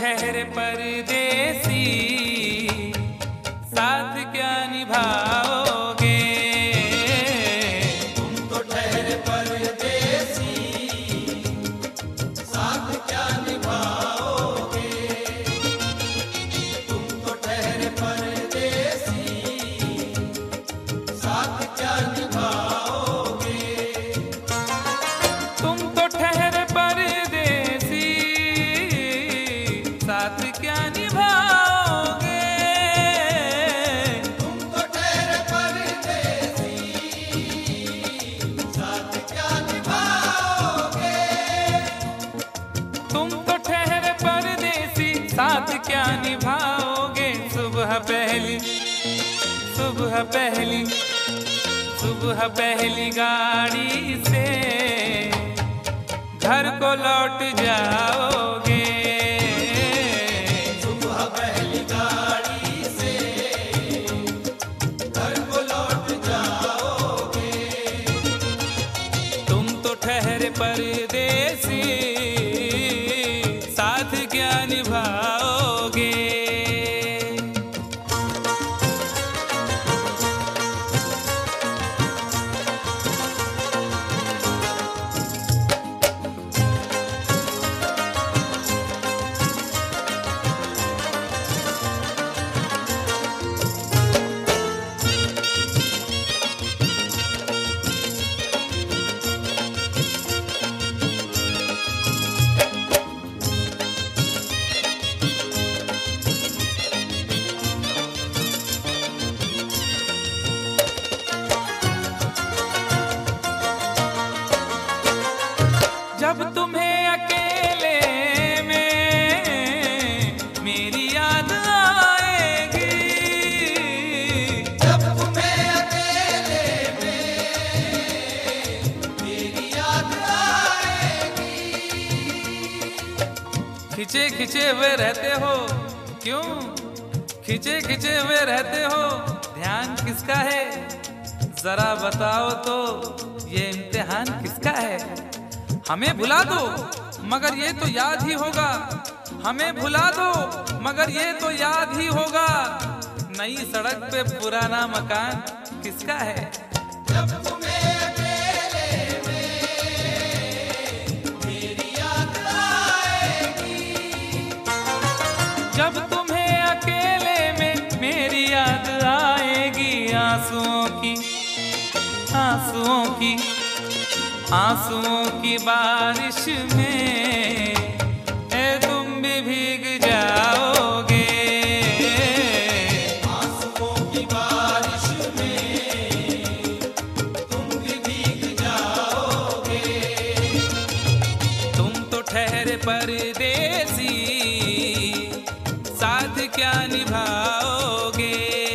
ठहरे परदेसी, साथ क्या निभाओगे? तुम तो ठहरे परदेसी, साथ क्या निभाओगे? तुम तो ठहरे परदेसी, साथ क्या निभाओगे? तुम तो ठहरे परदेसी, साथ क्या निभाओगे? तुम तो ठहरे परदेसी, साथ क्या निभाओगे? तुम तो ठहरे परदेसी, साथ क्या निभाओगे? सुबह पहली, सुबह पहली, सुबह पहली गाड़ी से घर को लौट जाओगे। सुबह पहली गाड़ी से घर को लौट जाओगे। तुम तो ठहरे परदेसी, साथ क्या निभाओगे? जब तुम्हें अकेले में मेरी याद आएगी, जब तुम्हें अकेले में मेरी याद आएगी। खिंचे खिंचे हुए रहते हो क्यों? खिंचे खिंचे हुए रहते हो, ध्यान किसका है? जरा बताओ तो ये इम्तिहान किसका है? हमें भुला दो मगर ये तो याद ही होगा, हमें भुला दो मगर ये तो याद ही होगा। नई सड़क पे पुराना मकान किसका है? जब तुम्हें अकेले में मेरी याद आएगी। जब तुम्हें अकेले में मेरी याद आएगी, आंसुओं की, आंसुओं की, आंसुओं की बारिश में तुम भी भीग जाओगे। आंसुओं की बारिश में तुम भी भीग जाओगे। तुम तो ठहरे परदेसी, साथ क्या निभाओगे?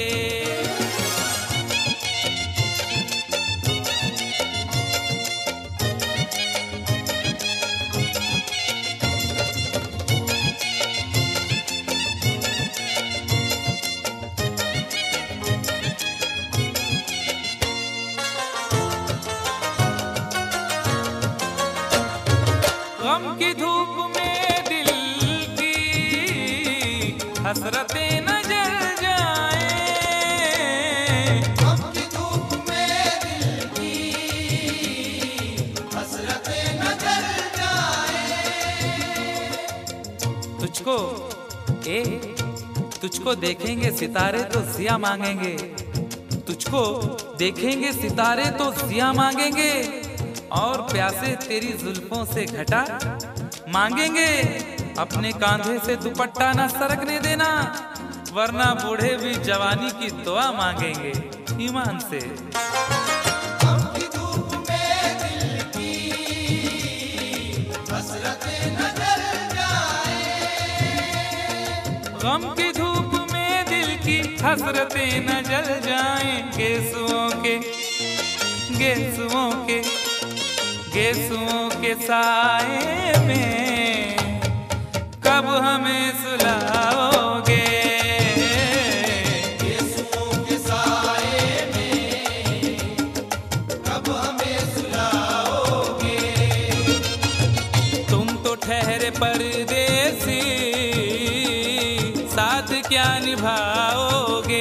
गम की धूप में दिल की हसरतें न जल जाएं। गम की धूप में दिल की हसरतें न जल जाएं। तुझको तुझको देखेंगे सितारे तो जिया मांगेंगे, तुझको देखेंगे सितारे तो जिया मांगेंगे, और प्यासे तेरी जुल्फों से घटा मांगेंगे। अपने कांधे से दुपट्टा ना सरकने देना, वरना बूढ़े भी जवानी की दुआ मांगेंगे ईमान से। गम की धूप में दिल की हसरतें न जल जाएं। गम की धूप में दिल की हसरतें न जल जाएं। गेसुओं के, गेसुओं के, गेसुओं के साए में कब हमें सुलाओगे? गेसुओं के साए में कब हमें सुलाओगे? तुम तो ठहरे परदेसी, क्या निभाओगे।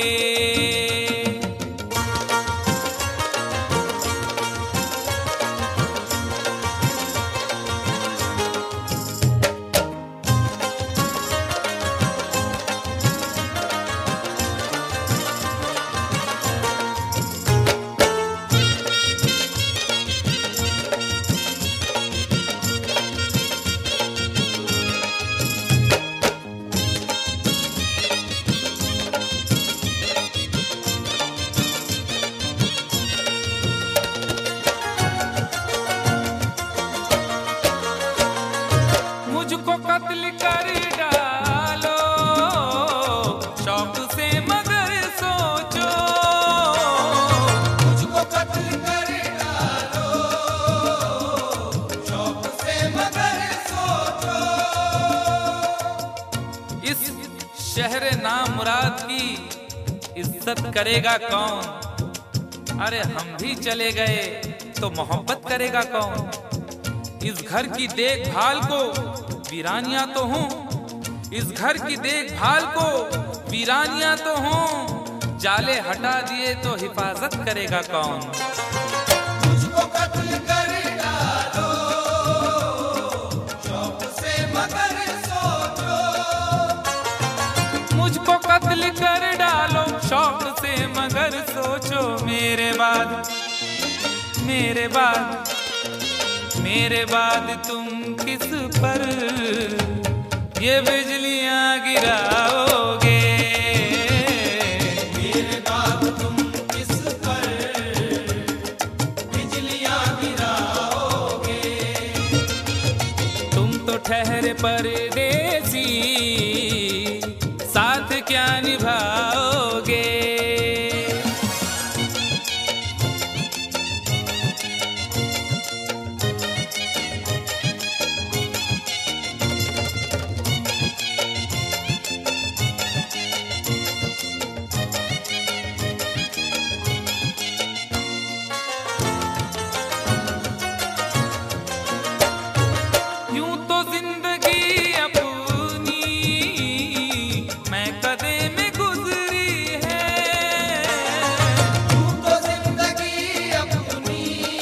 मुझको कत्ल कर डालो शौक से मगर सोचो। मुझको कत्ल कर डालो शौक से मगर सोचो। इस शहर नामुराद की इज्जत करेगा कौन। अरे हम भी चले गए तो मोहब्बत करेगा कौन। इस घर की देखभाल को वीरानियां तो हूँ, इस घर की देखभाल को वीरानियां तो हूँ। जाले हटा दिए तो हिफाजत करेगा कौन। मुझको कत्ल कर डालो शौक से मगर सोचो। मुझको कत्ल कर डालो शौक से मगर सोचो। मेरे बाद मेरे बाद मेरे बाद तुम किस पर ये बिजलियां गिराओगे। मेरे बाद तुम किस पर बिजलियां गिराओगे। तुम तो ठहरे परदेसी साथ क्या निभाओगे। यूं तो जिंदगी अपनी मैं कदे में गुजरी है। यूं तो जिंदगी अपनी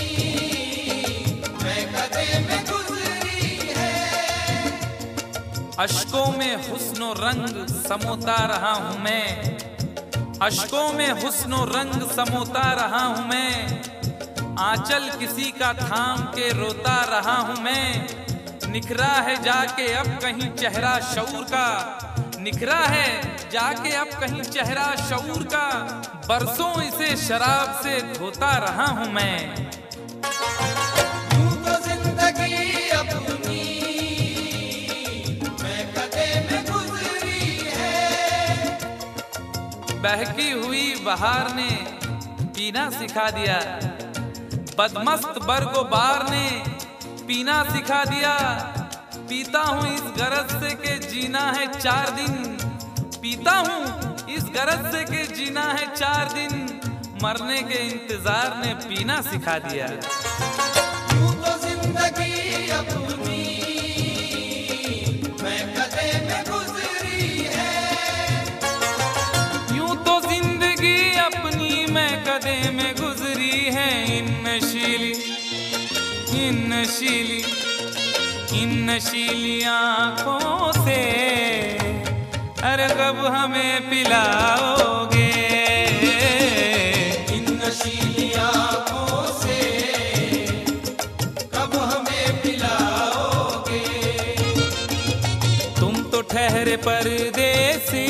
मैं कदे में गुजरी है। अश्कों में हुस्नो रंग समोता रहा हूं मैं। अश्कों में हुस्नो रंग समोता रहा हूं मैं। आंचल किसी का थाम के रोता रहा हूं मैं। निखरा है जाके अब कहीं चेहरा शऊर का। निखरा है जाके अब कहीं चेहरा शऊर का। बरसों इसे शराब से धोता रहा हूं मैं। यूं तो जिंदगी अपनी मैं कदे में गुजरी है। बहकी हुई बहार ने पीना सिखा दिया। बदमस्त बरगो बार ने पीना सिखा दिया। पीता हूँ इस गरज से के जीना है 4 दिन। पीता हूँ इस गरज से के जीना है 4 दिन। मरने के इंतजार ने पीना सिखा दिया। यूं तो जिंदगी अपनी मैं कदे में गुजरी है। यूं तो जिंदगी अपनी मैं कदे में गुजरी है। इन नशीली आंखों से अरे कब हमें पिलाओगे। इन नशीली आंखों से कब हमें पिलाओगे। तुम तो ठहरे परदेसी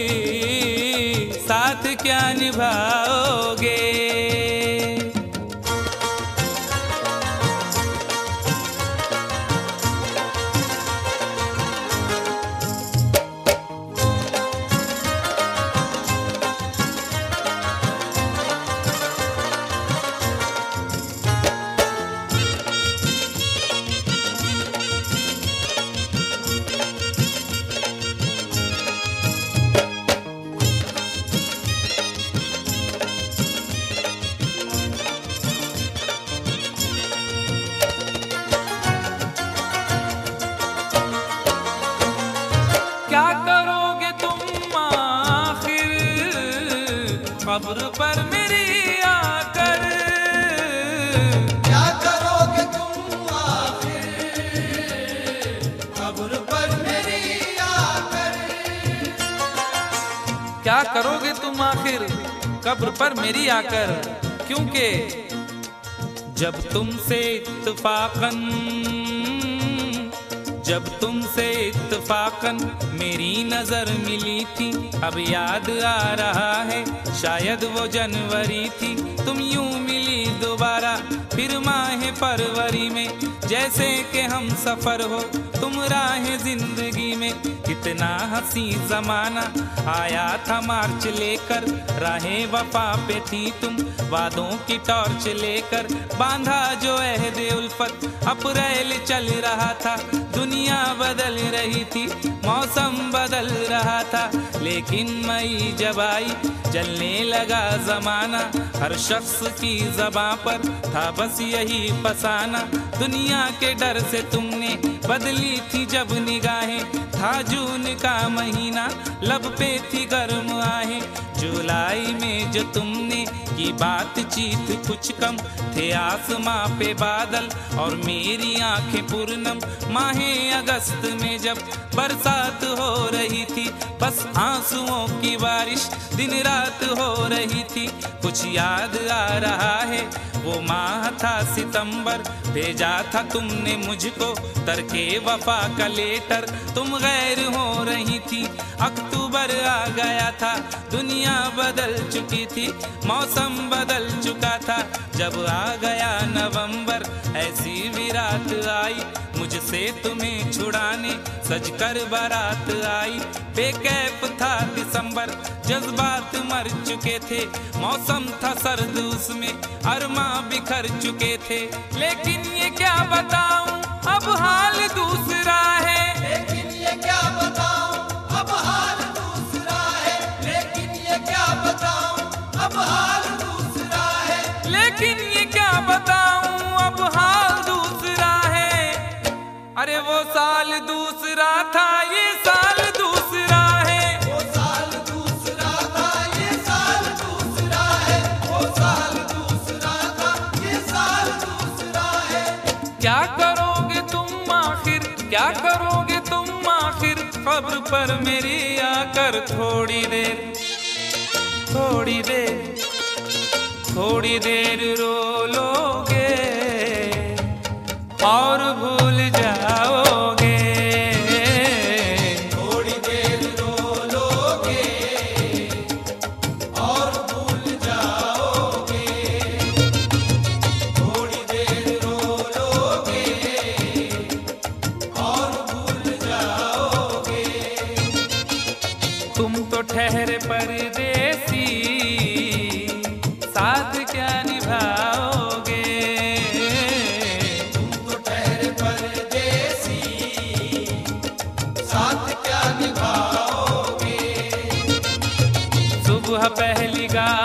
साथ क्या निभाओगे। कब्र पर मेरी आकर। क्या करोगे तुम आखिर कब्र पर मेरी आकर। क्या करोगे तुम आखिर कब्र पर मेरी आकर, क्योंकि जब तुमसे इत्तफाकन मेरी नजर मिली थी, अब याद आ रहा है शायद वो जनवरी थी। तुम यूं मिली दोबारा फिर माह फरवरी में, जैसे कि हम सफर हो तुम राह जिंदगी में। कितना हंसी जमाना आया था मार्च लेकर, राहें वफा पे थी तुम वादों की टॉर्च लेकर। बांधा जो अहद उल्फत अप्रैल चल रहा था, दुनिया बदल रही थी मौसम बदल रहा था। लेकिन मई जब आई चलने लगा जमाना, हर शख्स की ज़बां पर था बस यही फसाना। दुनिया के डर से तुमने बदली थी जब निगाहें, था जून का महीना लब पे थी गर्म आहें। जुलाई में जो तुमने की बातचीत कुछ कम थे आसमां पे बादल और मेरी आंखें पूर्णम। माहे अगस्त में जब बरसात हो रही थी, बस आंसुओं की बारिश दिन रात हो रही थी। कुछ याद आ रहा है वो माह था सितंबर, भेजा था तुमने मुझको तरके वफा का लेटर। तुम गैर हो रही थी, अक्टूबर आ गया था, दुनिया बदल चुकी थी, मौसम बदल चुका था। जब आ गया नवंबर ऐसी भी रात आई, मुझसे तुम्हें छुड़ाने सजकर बारात आई। बेकैफ था दिसंबर, जज्बात मर चुके थे, मौसम था सर्द उसमें अरमा बिखर चुके थे। लेकिन ये क्या बताऊं अब हाल दूसरा है, लेकिन ये क्या बताऊं अब हाल दूसरा है। लेकिन ये क्या बताऊं अब हाल दूसरा है। लेकिन ये क्या बताऊं अब हाल दूसरा है। अरे वो साल दूसरा था ये साल दूसरा है। वो साल दूसरा था ये साल दूसरा है। वो साल दूसरा था ये साल दूसरा है। क्या करोगे तुम आखिर, क्या करोगे तुम आखिर कब्र पर मेरी आकर। थोड़ी देर थोड़ी देर थोड़ी देर रो लोगे और भूल जाओगे। थोड़ी देर रो लोगे और भूल जाओगे। थोड़ी देर रो लोगे और भूल जाओगे। तुम तो ठहरे परदेसी, साथ क्या निभाओगे। तुम तो ठहरे परदेसी, साथ क्या निभाओगे। सुबह पहली गाह